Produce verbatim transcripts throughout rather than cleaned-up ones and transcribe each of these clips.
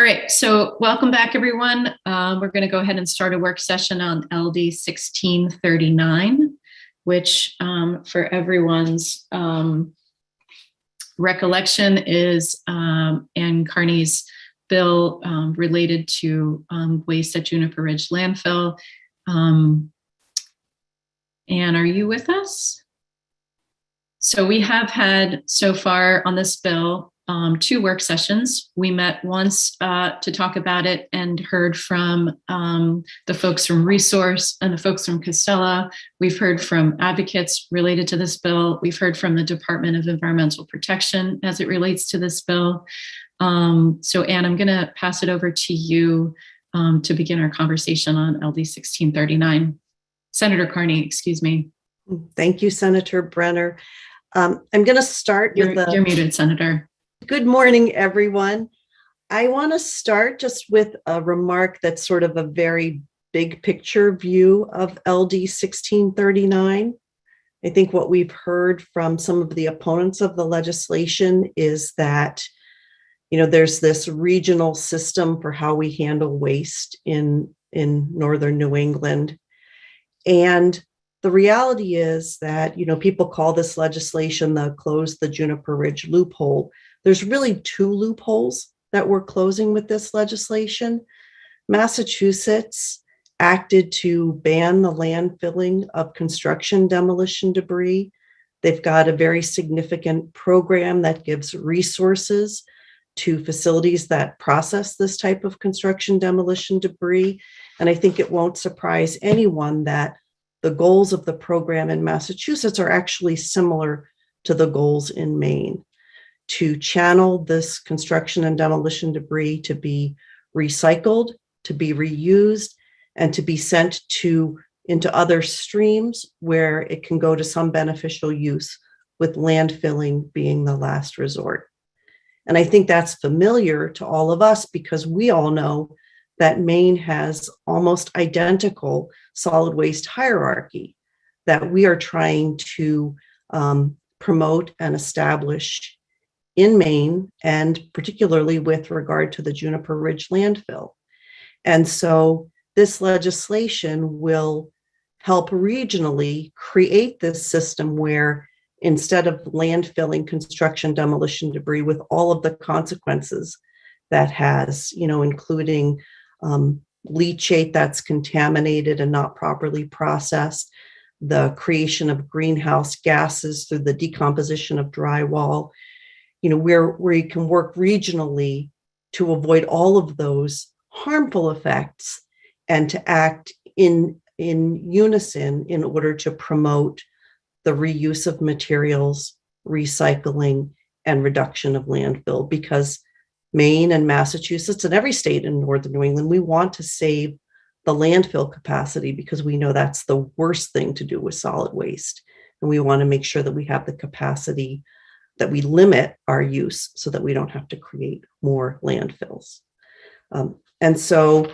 All right, so welcome back, everyone. Um, we're going to go ahead and start a work session on L D sixteen thirty-nine, which um, for everyone's um, recollection is um, Ann Carney's bill um, related to um, waste at Juniper Ridge landfill. Um, Ann, are you with us? So we have had so far on this bill um, two work sessions. We met once uh, to talk about it and heard from um, the folks from Resource and the folks from Costella. We've heard from advocates related to this bill. We've heard from the Department of Environmental Protection as it relates to this bill. Um, so Ann, I'm gonna pass it over to you um, to begin our conversation on L D sixteen thirty-nine. Senator Carney, excuse me. Thank you, Senator Brenner. Um, I'm going to start You're, with a, you're muted, Senator. Good morning, everyone. I want to start just with a remark that's sort of a very big picture view of L D sixteen thirty-nine. I think what we've heard from some of the opponents of the legislation is that, you know, there's this regional system for how we handle waste in, in northern New England. And the reality is that, you know, people call this legislation the close the Juniper Ridge loophole. There's really two loopholes that we're closing with this legislation. Massachusetts acted to ban the landfilling of construction demolition debris. They've got a very significant program that gives resources to facilities that process this type of construction demolition debris. And I think it won't surprise anyone that the goals of the program in Massachusetts are actually similar to the goals in Maine, to channel this construction and demolition debris to be recycled, to be reused, and to be sent to into other streams where it can go to some beneficial use, with landfilling being the last resort. And I think that's familiar to all of us because we all know that Maine has almost identical solid waste hierarchy that we are trying to um, promote and establish in Maine, and particularly with regard to the Juniper Ridge landfill. And so this legislation will help regionally create this system where, instead of landfilling construction demolition debris with all of the consequences that has, you know, including um, leachate that's contaminated and not properly processed, the creation of greenhouse gases through the decomposition of drywall, you know, where, where you can work regionally to avoid all of those harmful effects and to act in, in unison in order to promote the reuse of materials, recycling, and reduction of landfill. Because Maine and Massachusetts and every state in northern New England, we want to save the landfill capacity because we know that's the worst thing to do with solid waste. And we want to make sure that we have the capacity, that we limit our use so that we don't have to create more landfills. Um, and so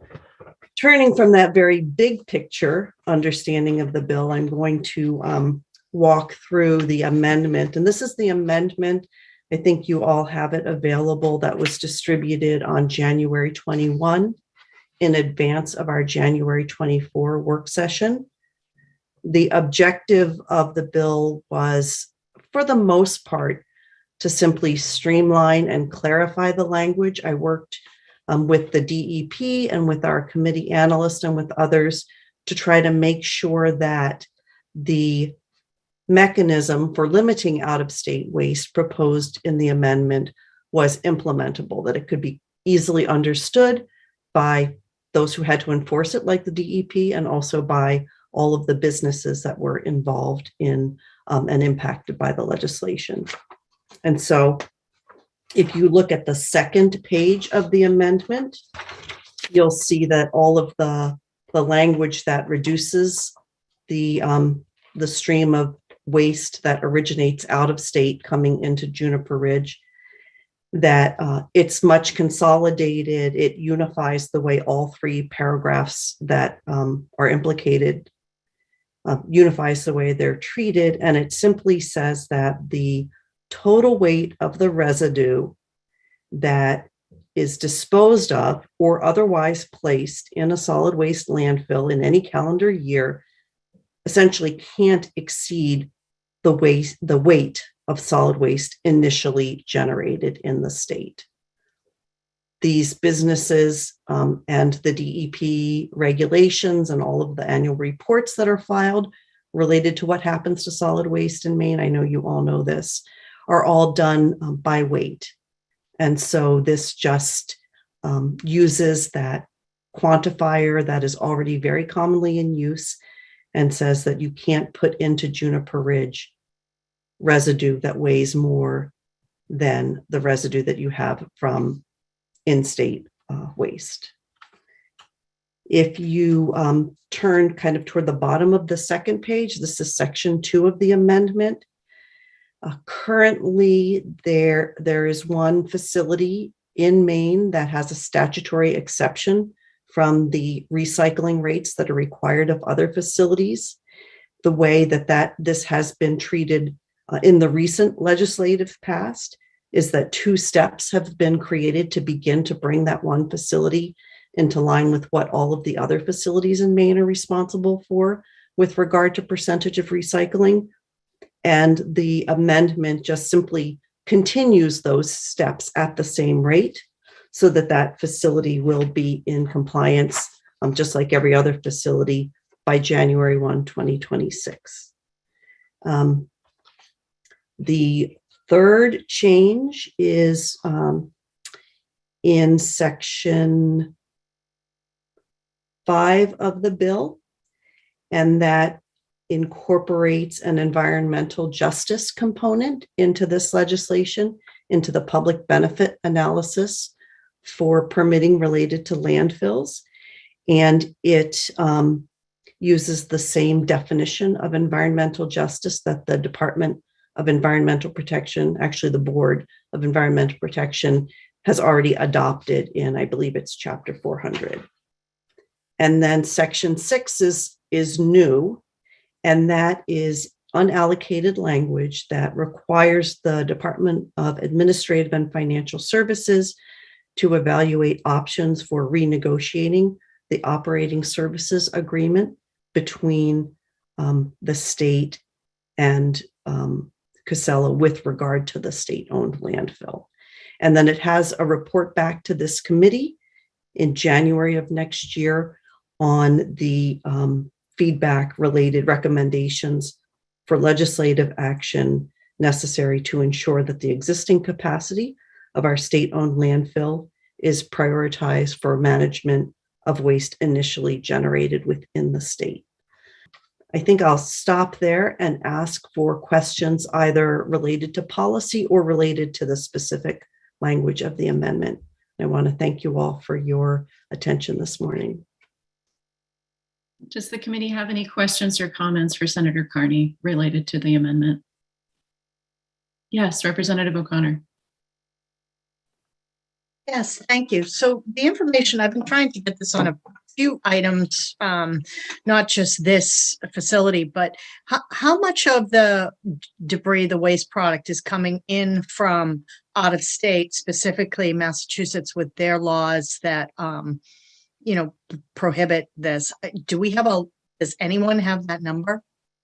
turning from that very big picture understanding of the bill, I'm going to um, walk through the amendment. And this is the amendment. I think you all have it available, that was distributed on January twenty-first in advance of our January twenty-fourth work session. The objective of the bill was, for the most part, to simply streamline and clarify the language. I worked um, with the D E P and with our committee analyst and with others to try to make sure that the mechanism for limiting out-of-state waste proposed in the amendment was implementable, that it could be easily understood by those who had to enforce it, like the D E P, and also by all of the businesses that were involved in um, and impacted by the legislation. And so if you look at the second page of the amendment, you'll see that all of the, the language that reduces the, um, the stream of waste that originates out of state coming into Juniper Ridge, that uh, it's much consolidated. It unifies the way all three paragraphs that um, are implicated, uh, unifies the way they're treated. And it simply says that the total weight of the residue that is disposed of or otherwise placed in a solid waste landfill in any calendar year essentially can't exceed the waste, the weight of solid waste initially generated in the state. These businesses um, and the D E P regulations and all of the annual reports that are filed related to what happens to solid waste in Maine, I know you all know this, are all done um, by weight. And so this just um, uses that quantifier that is already very commonly in use and says that you can't put into Juniper Ridge residue that weighs more than the residue that you have from in-state uh, waste. If you um, turn kind of toward the bottom of the second page, this is section two of the amendment. Uh, currently, there, there is one facility in Maine that has a statutory exception from the recycling rates that are required of other facilities. The way that, that this has been treated uh, in the recent legislative past is that two steps have been created to begin to bring that one facility into line with what all of the other facilities in Maine are responsible for with regard to percentage of recycling. And the amendment just simply continues those steps at the same rate so that that facility will be in compliance, um, just like every other facility, by January first, twenty twenty-six. Um, the third change is um, in section five of the bill, and that incorporates an environmental justice component into this legislation, into the public benefit analysis for permitting related to landfills. And it um, uses the same definition of environmental justice that the Department of Environmental Protection, actually the Board of Environmental Protection, has already adopted in, I believe it's chapter four hundred. And then section six is, is new, and that is unallocated language that requires the Department of Administrative and Financial Services to evaluate options for renegotiating the operating services agreement between um, the state and um, Casella with regard to the state-owned landfill. And then it has a report back to this committee in January of next year on the um, feedback related recommendations for legislative action necessary to ensure that the existing capacity of our state-owned landfill is prioritized for management of waste initially generated within the state. I think I'll stop there and ask for questions either related to policy or related to the specific language of the amendment. I want to thank you all for your attention this morning. Does the committee have any questions or comments for Senator Carney related to the amendment? Yes, Representative O'Connor. Yes, thank you. So the information, I've been trying to get this on a few items, um, not just this facility, but how, how much of the debris, the waste product is coming in from out of state, specifically Massachusetts with their laws that, um, you know, prohibit this? Do we have a, does anyone have that number?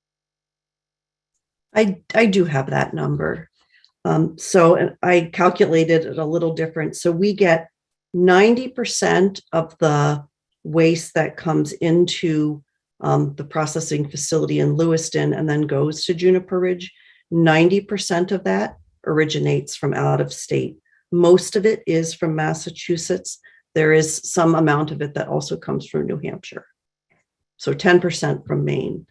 I, I do have that number. Um, so I calculated it a little different. So we get ninety percent of the waste that comes into um, the processing facility in Lewiston and then goes to Juniper Ridge. ninety percent of that originates from out of state. Most of it is from Massachusetts. There is some amount of it that also comes from New Hampshire. So ten percent from Maine.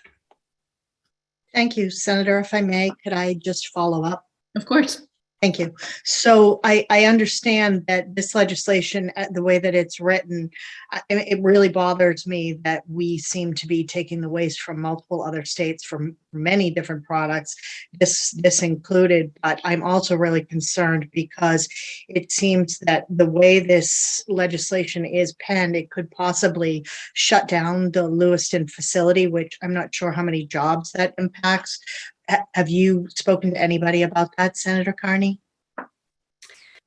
Thank you, Senator. If I may, could I just follow up? Of course. Thank you. So I, I understand that this legislation, uh, the way that it's written, uh, it it really bothers me that we seem to be taking the waste from multiple other states for many different products, this this included. But I'm also really concerned because it seems that the way this legislation is penned, it could possibly shut down the Lewiston facility, which I'm not sure how many jobs that impacts. Have you spoken to anybody about that, Senator Carney?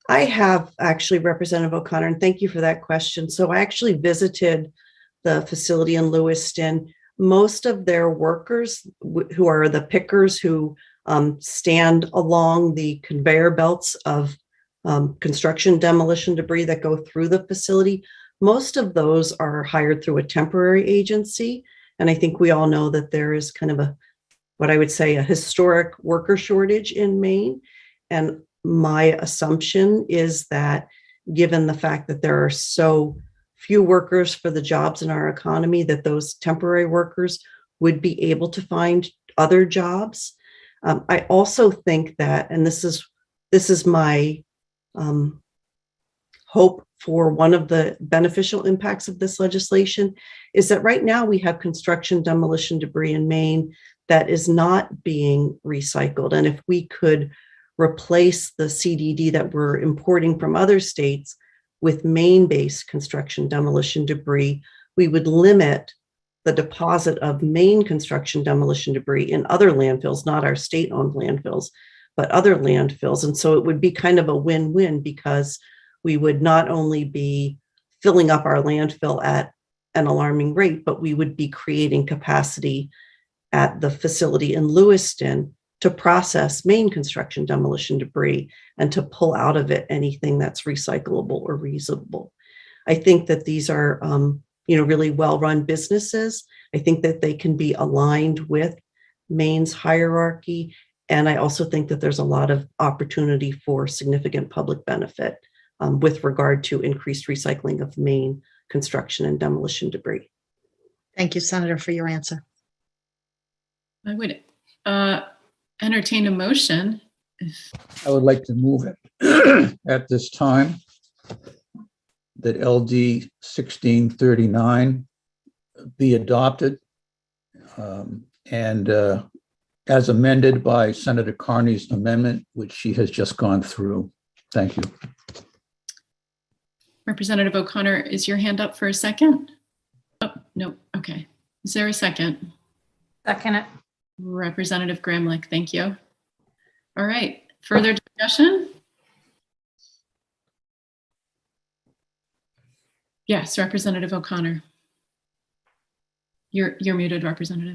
I have actually, Representative O'Connor, and thank you for that question. So I actually visited the facility in Lewiston. Most of their workers, who are the pickers who um, stand along the conveyor belts of um, construction demolition debris that go through the facility, most of those are hired through a temporary agency. And I think we all know that there is kind of a, what I would say, a historic worker shortage in Maine. And my assumption is that given the fact that there are so few workers for the jobs in our economy, that those temporary workers would be able to find other jobs. Um, I also think that, and this is this is my um, hope for one of the beneficial impacts of this legislation, is that right now we have construction demolition debris in Maine that is not being recycled. And if we could replace the C D D that we're importing from other states with Maine-based construction demolition debris, we would limit the deposit of Maine construction demolition debris in other landfills, not our state-owned landfills, but other landfills. And so it would be kind of a win-win, because we would not only be filling up our landfill at an alarming rate, but we would be creating capacity at the facility in Lewiston to process Maine construction demolition debris and to pull out of it anything that's recyclable or reusable. I think that these are, um, you know, really well-run businesses. I think that they can be aligned with Maine's hierarchy. And I also think that there's a lot of opportunity for significant public benefit um, with regard to increased recycling of Maine construction and demolition debris. Thank you, Senator, for your answer. I would uh, entertain a motion. I would like to move it at this time that L D sixteen thirty-nine be adopted um, and uh, as amended by Senator Carney's amendment, which she has just gone through. Thank you. Representative O'Connor, is your hand up for a second? Oh, no. Okay. Is there a second? Second it. Representative Gramlich, thank you. All right. Further discussion? Yes, Representative O'Connor. You're you're muted, Representative.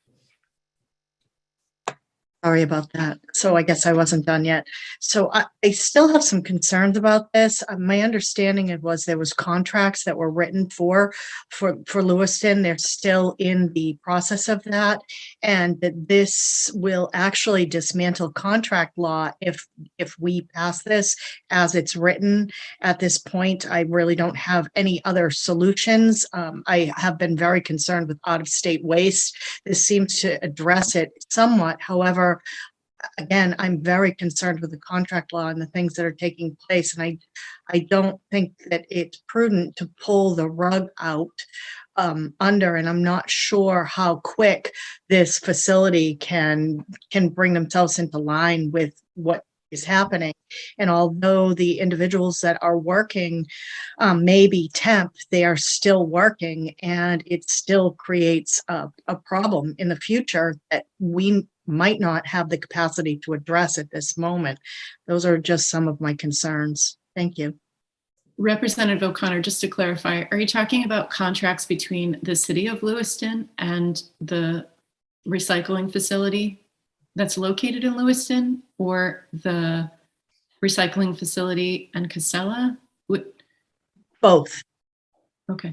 Sorry about that. So I guess I wasn't done yet. So I, I still have some concerns about this. Uh, my understanding it was there was contracts that were written for, for, for Lewiston. They're still in the process of that. And that this will actually dismantle contract law if, if we pass this as it's written. At this point, I really don't have any other solutions. Um, I have been very concerned with out-of-state waste. This seems to address it somewhat. However, again, I'm very concerned with the contract law and the things that are taking place. And I, I don't think that it's prudent to pull the rug out um, under, and I'm not sure how quick this facility can, can bring themselves into line with what is happening. And although the individuals that are working um, may be temp, they are still working, and it still creates a, a problem in the future that we might not have the capacity to address at this moment. Those are just some of my concerns. Thank you. Representative O'Connor, just to clarify, are you talking about contracts between the city of Lewiston and the recycling facility that's located in Lewiston, or the recycling facility in Casella? What? Both. Okay.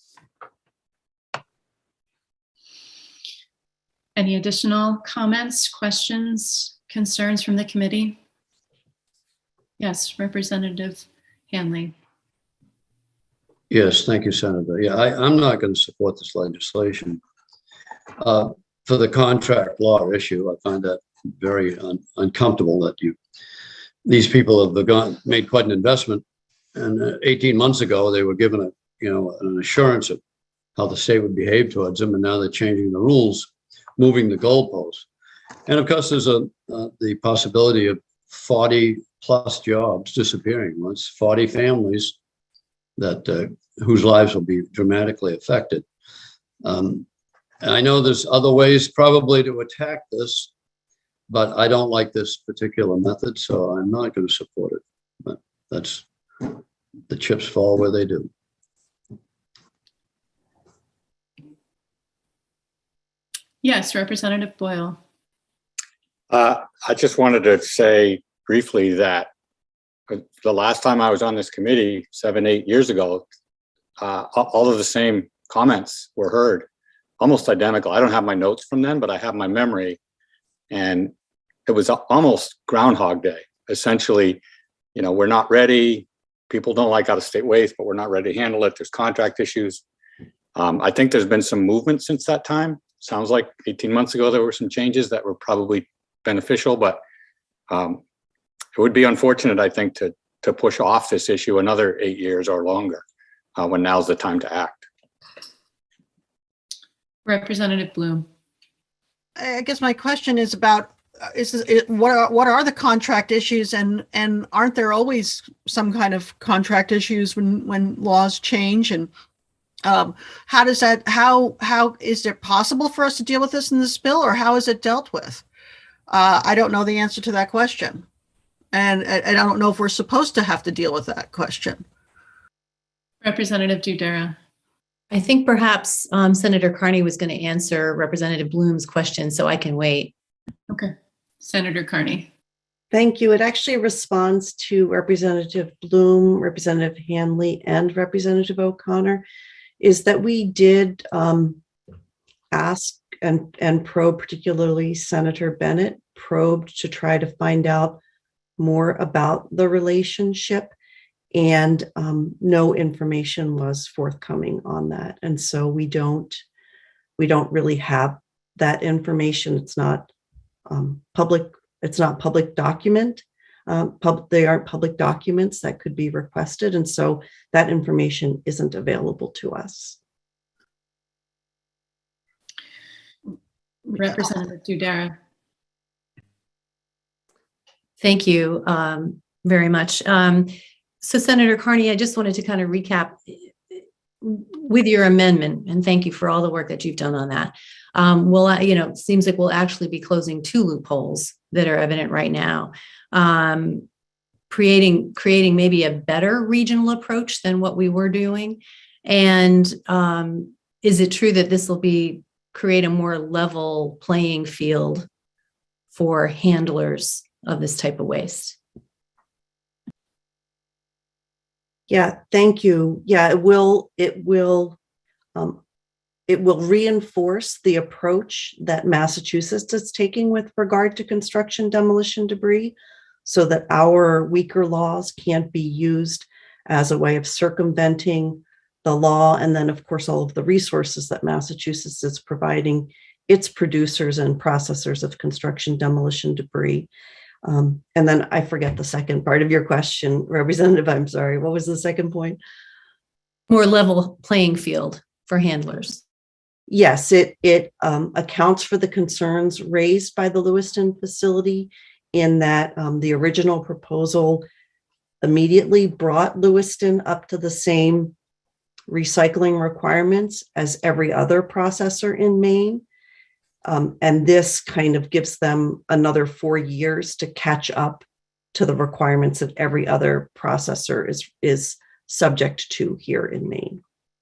Any additional comments, questions, concerns from the committee? Yes, Representative Hanley. Yes, thank you, Senator. Yeah, I, I'm not going to support this legislation. Uh, for the contract law issue, I find that very un uncomfortable that you, these people have begun, made quite an investment. And uh, eighteen months ago, they were given a, you know, an assurance of how the state would behave towards them. And now they're changing the rules, moving the goalposts. And of course, there's a, uh, the possibility of forty plus jobs disappearing. Well, it's forty families that uh, whose lives will be dramatically affected. Um, and I know there's other ways probably to attack this, but I don't like this particular method, so I'm not going to support it. But that's, the chips fall where they do. Yes, Representative Boyle. Uh, I just wanted to say briefly that the last time I was on this committee, seven, eight years ago, uh, all of the same comments were heard, almost identical. I don't have my notes from then, but I have my memory. And it was almost Groundhog Day. Essentially, you know, we're not ready. People don't like out-of-state waste, but we're not ready to handle it. There's contract issues. Um, I think there's been some movement since that time. Sounds like eighteen months ago, there were some changes that were probably beneficial, but um, it would be unfortunate, I think, to, to push off this issue another eight years or longer uh, when now's the time to act. Representative Bloom. I guess my question is about, uh, is, is what are, what are the contract issues, and, and aren't there always some kind of contract issues when, when laws change? And um, how does that, how, how is it possible for us to deal with this in this bill, or how is it dealt with? Uh, I don't know the answer to that question. And, and I don't know if we're supposed to have to deal with that question. Representative Dudera. I think perhaps um, Senator Carney was going to answer Representative Bloom's question, so I can wait. Okay. Senator Carney. Thank you. It actually responds to Representative Bloom, Representative Hanley, and Representative O'Connor, is that we did um, ask and, and probe, particularly Senator Bennett, probed to try to find out more about the relationship, and um, no information was forthcoming on that. And so we don't, we don't really have that information. It's not um, public, it's not public document. Uh, pub, they aren't public documents that could be requested. And so that information isn't available to us. Representative Dudera. Thank you um, very much. Um, so Senator Carney, I just wanted to kind of recap with your amendment, and thank you for all the work that you've done on that. Um, well, you know, it seems like we'll actually be closing two loopholes that are evident right now, um, creating creating maybe a better regional approach than what we were doing. And um, is it true that this will be create a more level playing field for handlers of this type of waste? Yeah, thank you. Yeah, it will, it will, um, it will reinforce the approach that Massachusetts is taking with regard to construction demolition debris, so that our weaker laws can't be used as a way of circumventing the law. And then, of course, all of the resources that Massachusetts is providing its producers and processors of construction demolition debris. Um, and then I forget the second part of your question, Representative, I'm sorry. What was the second point? More level playing field for handlers. Yes, it, it um, accounts for the concerns raised by the Lewiston facility, in that um, the original proposal immediately brought Lewiston up to the same recycling requirements as every other processor in Maine. Um, and this kind of gives them another four years to catch up to the requirements that every other processor is, is subject to here in Maine.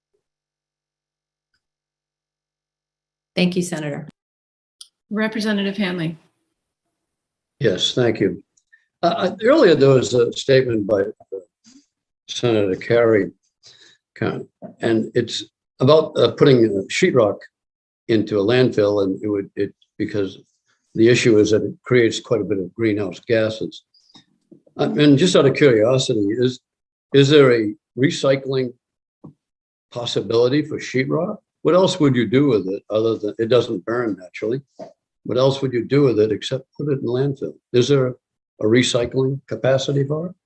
Thank you, Senator. Representative Hanley. Yes, thank you. Uh, earlier, there was a statement by uh, Senator Carey, and it's about uh, putting sheetrock into a landfill, and it would it because the issue is that it creates quite a bit of greenhouse gases. Uh, and just out of curiosity, is is there a recycling possibility for sheetrock? What else would you do with it other than it doesn't burn naturally? What else would you do with it except put it in landfill? Is there a, a recycling capacity for it?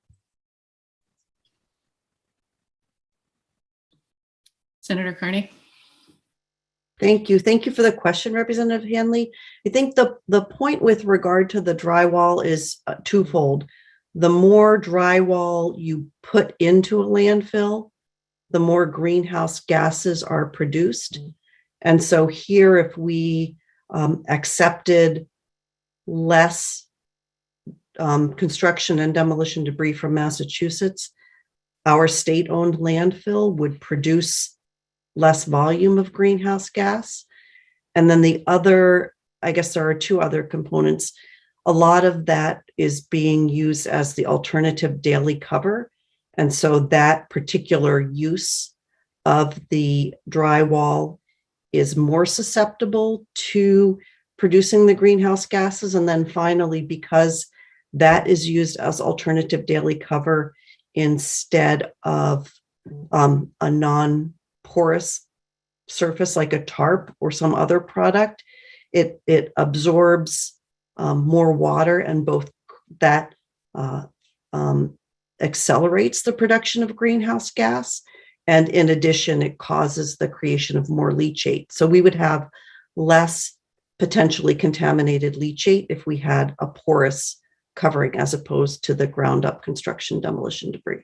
Senator Carney. Thank you. Thank you for the question, Representative Hanley. I think the, the point with regard to the drywall is uh, twofold. The more drywall you put into a landfill, the more greenhouse gases are produced. And so here, if we um, accepted less um, construction and demolition debris from Massachusetts, our state-owned landfill would produce less volume of greenhouse gas. And then the other, I guess there are two other components. A lot of that is being used as the alternative daily cover. And so that particular use of the drywall is more susceptible to producing the greenhouse gases. And then finally, because that is used as alternative daily cover instead of um, a non-porous surface like a tarp or some other product, it, it absorbs um, more water, and both that uh, um, accelerates the production of greenhouse gas. And in addition, it causes the creation of more leachate. So we would have less potentially contaminated leachate if we had a porous covering as opposed to the ground up construction demolition debris.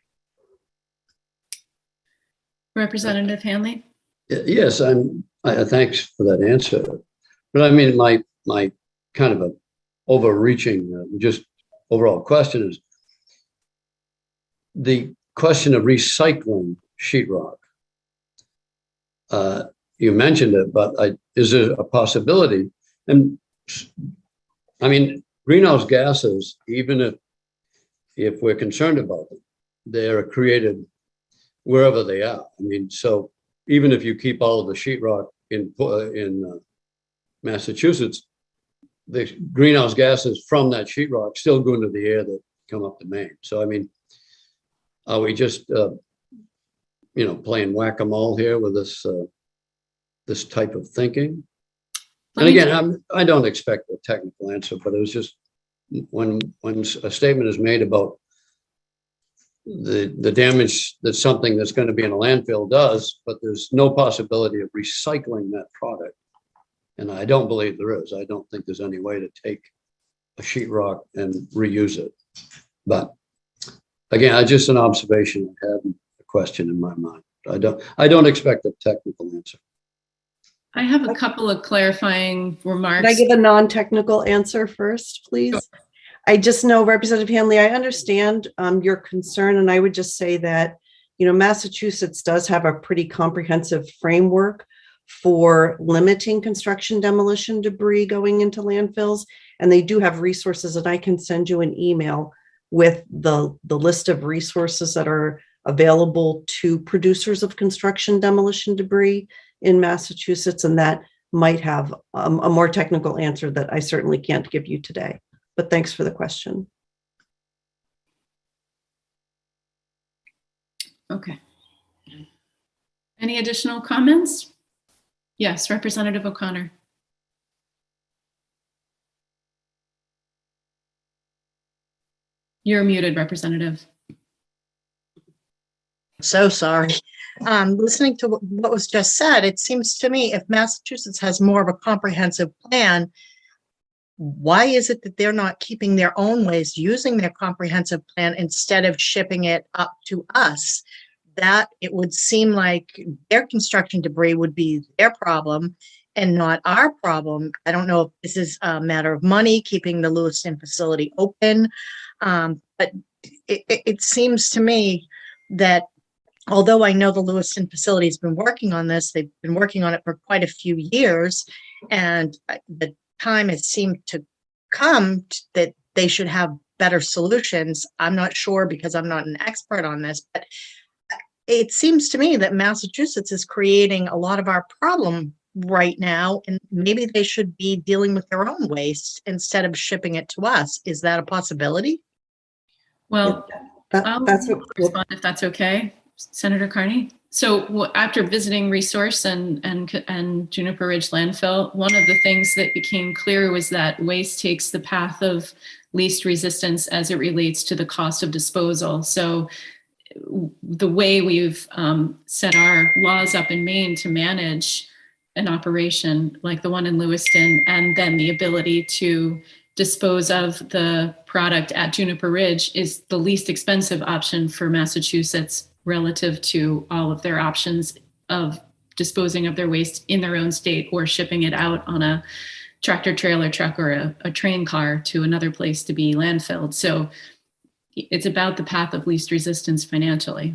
Representative Hanley? Y- Yes, I'm, I, thanks for that answer. But I mean, my, my kind of a overreaching, uh, just overall question is the question of recycling sheetrock. Uh, you mentioned it, but I, is there a possibility? And I mean, greenhouse gases, even if, if we're concerned about them, they're created wherever they are. I mean, so even if you keep all of the sheetrock in, in uh, Massachusetts, the greenhouse gases from that sheetrock still go into the air that come up the Maine. So, I mean, are we just, uh, you know, playing whack-a-mole here with this, uh, this type of thinking? And again, I'm, I don't expect a technical answer, but it was just when, when a statement is made about the, the damage that something that's going to be in a landfill does, but there's no possibility of recycling that product. And I don't believe there is. I don't think there's any way to take a sheetrock and reuse it. But again, I just an observation I had, a question in my mind. I don't, I don't expect a technical answer. I have a couple of clarifying remarks. Can I give a non-technical answer first, please? Sure. I just know, Representative Hanley, I understand um, your concern, and I would just say that, you know, Massachusetts does have a pretty comprehensive framework for limiting construction demolition debris going into landfills, and they do have resources, and I can send you an email with the, the list of resources that are available to producers of construction demolition debris in Massachusetts, and that might have um, a more technical answer that I certainly can't give you today. But thanks for the question. Okay. Any additional comments? Yes, Representative O'Connor. You're muted, Representative. So sorry. Um, listening to what what was just said, it seems to me if Massachusetts has more of a comprehensive plan, why is it that they're not keeping their own waste, using their comprehensive plan instead of shipping it up to us? That it would seem like their construction debris would be their problem and not our problem. I don't know if this is a matter of money, keeping the Lewiston facility open, um, but it, it, it seems to me that although I know the Lewiston facility has been working on this, they've been working on it for quite a few years, and the time has seemed to come that they should have better solutions. I'm not sure because I'm not an expert on this, but it seems to me that Massachusetts is creating a lot of our problem right now, and maybe they should be dealing with their own waste instead of shipping it to us. Is that a possibility? Well, That, I'll that's what, respond if that's okay, Senator Carney. So w- after visiting Resource and, and, and Juniper Ridge landfill, one of the things that became clear was that waste takes the path of least resistance as it relates to the cost of disposal. So w- the way we've um, set our laws up in Maine to manage an operation like the one in Lewiston, and then the ability to dispose of the product at Juniper Ridge is the least expensive option for Massachusetts relative to all of their options of disposing of their waste in their own state or shipping it out on a tractor trailer truck or a, a train car to another place to be landfilled. So it's about the path of least resistance financially.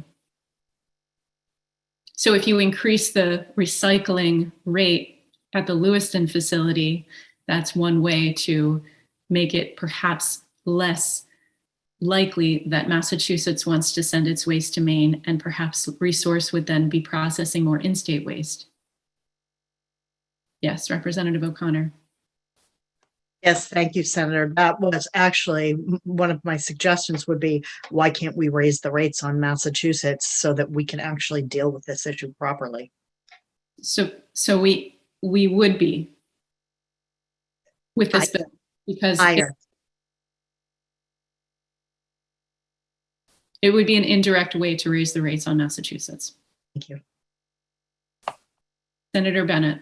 So if you increase the recycling rate at the Lewiston facility, that's one way to make it perhaps less likely that Massachusetts wants to send its waste to Maine, and perhaps Resource would then be processing more in-state waste. Yes, Representative O'Connor. Yes, thank you, Senator. That was actually m- one of my suggestions would be, why can't we raise the rates on Massachusetts so that we can actually deal with this issue properly? So, so we we would be with this bill because it, Higher. it would be an indirect way to raise the rates on Massachusetts. Thank you. Senator Bennett.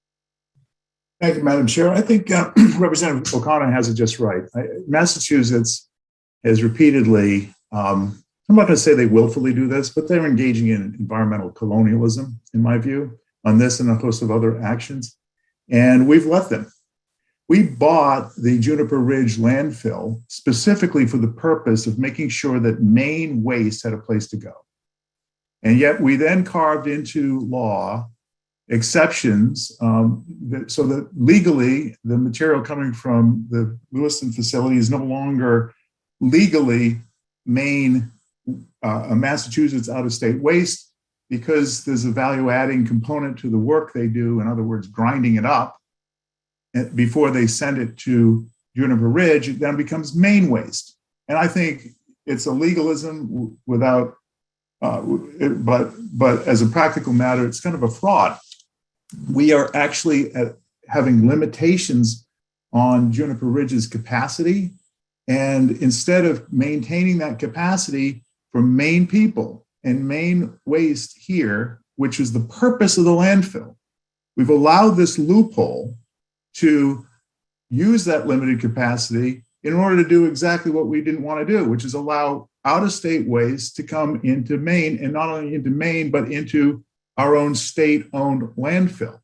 Thank you, Madam Chair. I think uh, Representative O'Connor has it just right. I, Massachusetts has repeatedly, um, I'm not going to say they willfully do this, but they're engaging in environmental colonialism, in my view, on this and a host of other actions. And we've let them. We bought the Juniper Ridge landfill specifically for the purpose of making sure that Maine waste had a place to go. And yet we then carved into law exceptions um, that, so that legally the material coming from the Lewiston facility is no longer legally Maine, uh, Massachusetts out-of-state waste, because there's a value-adding component to the work they do, in other words, grinding it up before they send it to Juniper Ridge. It then becomes Maine waste. And I think it's a legalism without, uh, it, but, but as a practical matter, it's kind of a fraud. We are actually at having limitations on Juniper Ridge's capacity. And instead of maintaining that capacity for Maine people and Maine waste here, which is the purpose of the landfill, we've allowed this loophole to use that limited capacity in order to do exactly what we didn't want to do, which is allow out-of-state waste to come into Maine, and not only into Maine, but into our own state-owned landfill.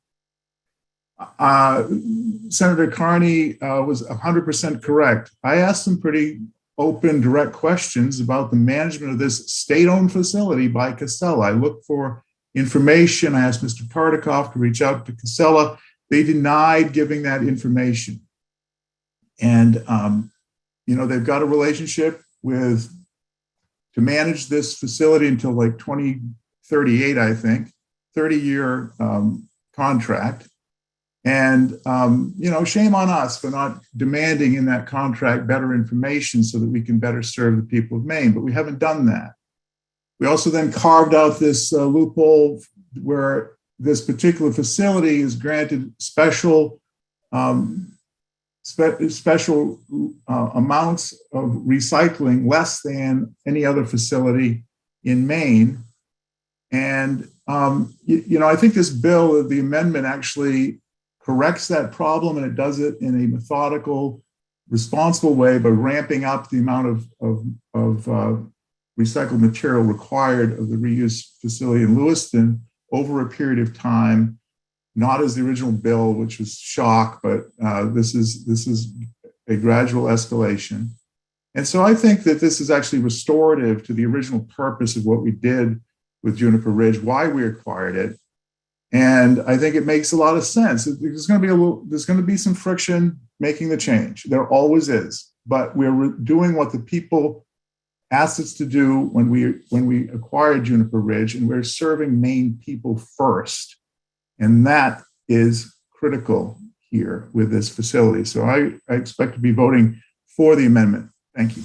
Uh, Senator Carney uh, was one hundred percent correct. I asked some pretty open, direct questions about the management of this state-owned facility by Casella. I looked for information. I asked Mister Tartikoff to reach out to Casella. They denied giving that information. And, um, you know, they've got a relationship with, to manage this facility until like twenty thirty-eight, I think, thirty year um, contract. And, um, you know, shame on us for not demanding in that contract better information so that we can better serve the people of Maine, but we haven't done that. We also then carved out this uh, loophole where this particular facility is granted special um, spe- special uh, amounts of recycling, less than any other facility in Maine. And, um, you, you know, I think this bill, the amendment actually corrects that problem, and it does it in a methodical, responsible way by ramping up the amount of, of, of uh, recycled material required of the reuse facility in Lewiston over a period of time, not as the original bill, which was shock, but uh, this is this is a gradual escalation. And so I think that this is actually restorative to the original purpose of what we did with Juniper Ridge, why we acquired it. And I think it makes a lot of sense. There's going to be a little, there's going to be some friction making the change. There always is, but we're doing what the people asked us to do when we when we acquired Juniper Ridge, and we're serving Maine people first. And that is critical here with this facility. So I, I expect to be voting for the amendment. Thank you.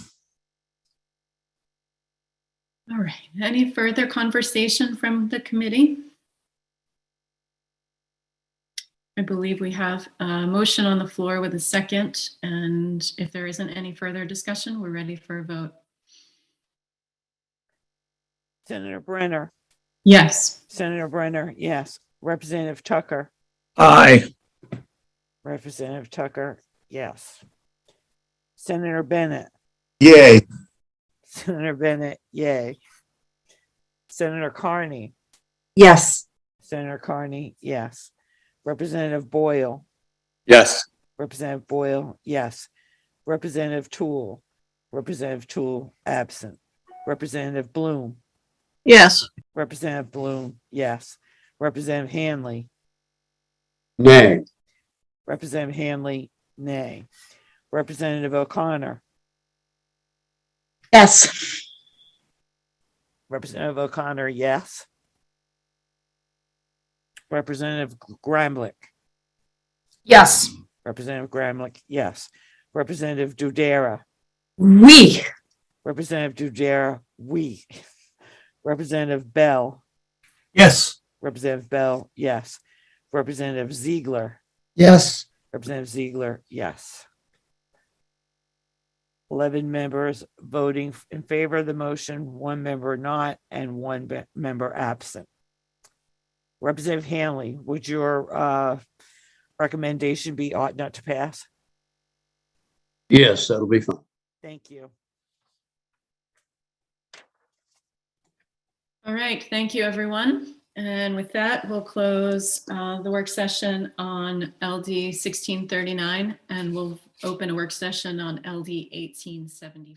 All right. Any further conversation from the committee? I believe we have a motion on the floor with a second. And if there isn't any further discussion, we're ready for a vote. Senator Brenner. Yes. Senator Brenner, yes. Representative Tucker. Aye. Representative Tucker, yes. Senator Bennett. Yay. Senator Bennett, yay. Senator Carney. Yes. Senator Carney, yes. Representative Boyle. Yes. Representative Boyle, yes. Representative Tool, Representative Tool, absent. Representative Bloom, Yes. Representative Bloom, yes. Representative Hanley, Nay. Representative Hanley, nay. Representative O'Connor, Yes. Representative O'Connor, yes. Representative Gramlich, Yes. Representative Gramlich, yes. Representative Dudera, We. Representative Dudera, we. Representative Bell, Yes. Representative Bell, yes. Representative Ziegler, Yes. Representative Ziegler, yes. eleven members voting in favor of the motion, one member not, and one be- member absent. Representative Hanley, would your uh, recommendation be ought not to pass? Yes, that'll be fine. Thank you. All right, thank you, everyone. And with that, we'll close uh, the work session on L D sixteen thirty-nine, and we'll open a work session on L D eighteen seventy-four.